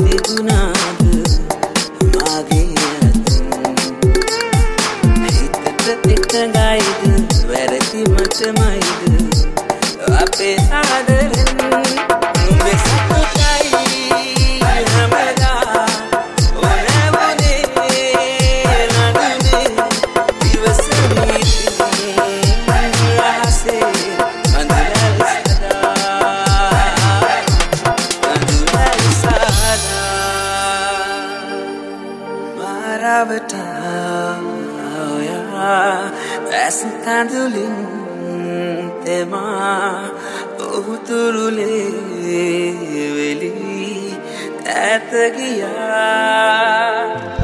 මිදුනාද මාගේ හිතට තිටගයිද වැරදි මටමයිද අපේ ආදරෙන් නුඹේ සතුටයි හැමදා ඔනවනේ නඩුනේ දිවසනේ රහසේ අඳුරල් සදා මාරවට ඇසන් කඳුලින් තෙමා ඔහුතුරුලේ වෙලි ඇත ගියා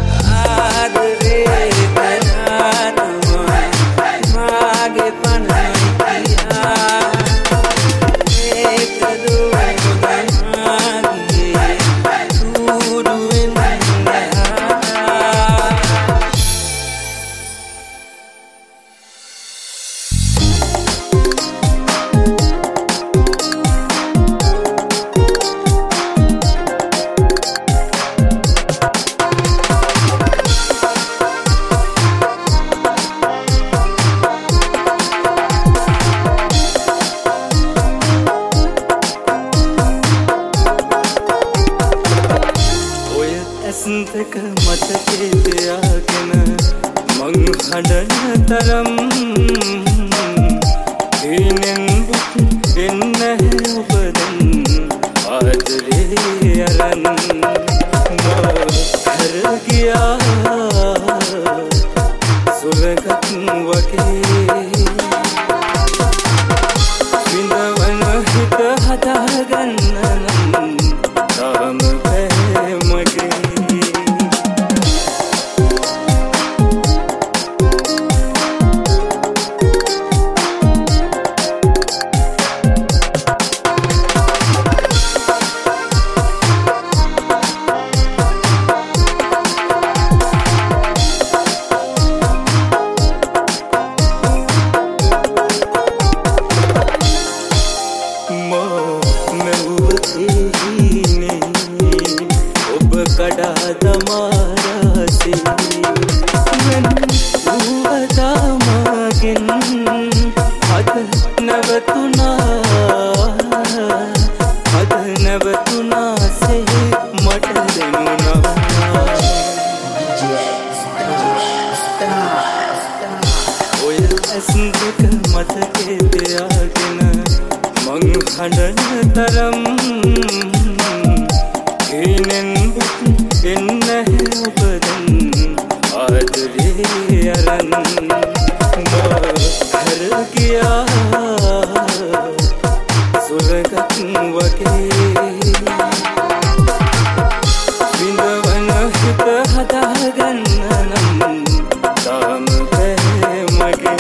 ආදරේ කනානවා මාගේ පනයි කියා ඒකදෝ මාගේ උඩුවෙන් ඇසන්තක මතකේ තියාගෙන මං හඬන තරම් හීනෙන් බුත් එන්නේ ඔබදන් ආදරේ අරන් මර ගියා සුරගත් වගේ විඳවන හිත හදාගන්න නම් තාම බෑ මගේ කඩා දමාරාසේ මෙන් උවදාමගෙන් අද නැවතුනාසේ මට දෙනුනා ඔය ඇසන් දෙක මතකේ තියාගෙන මං හඬන තරම් හීනෙන් එන්නේ ඔබදන් ආදරේ අරන් මර ගියා සුරගත් වගේ විඳවන හිත හදාගන්න නම් තාම බෑ මගේ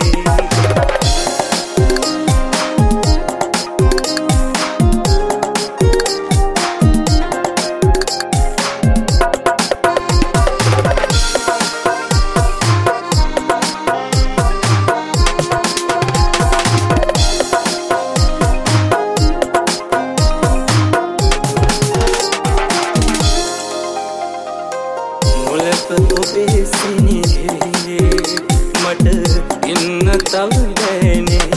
ඔබේ සිනහේ මට ඉන්න තව බෑනේ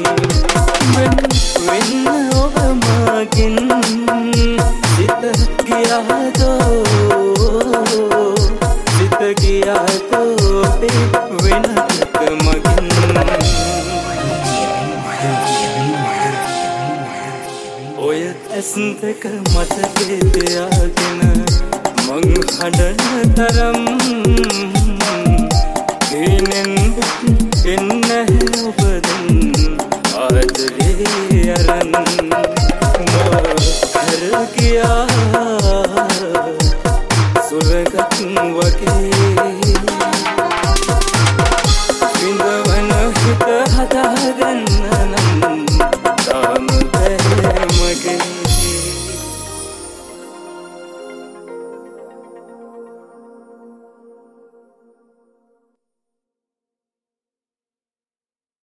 වෙන්න ඔබ මගෙන් සිත ගියාදෝ වෙනක මගෙන් ඔය ඇසන් දෙක මතකේ තියාගෙන මං හඬන තරම් හීනෙන් බුත් එන්නේ ඔබදන් ආදරේ අරන්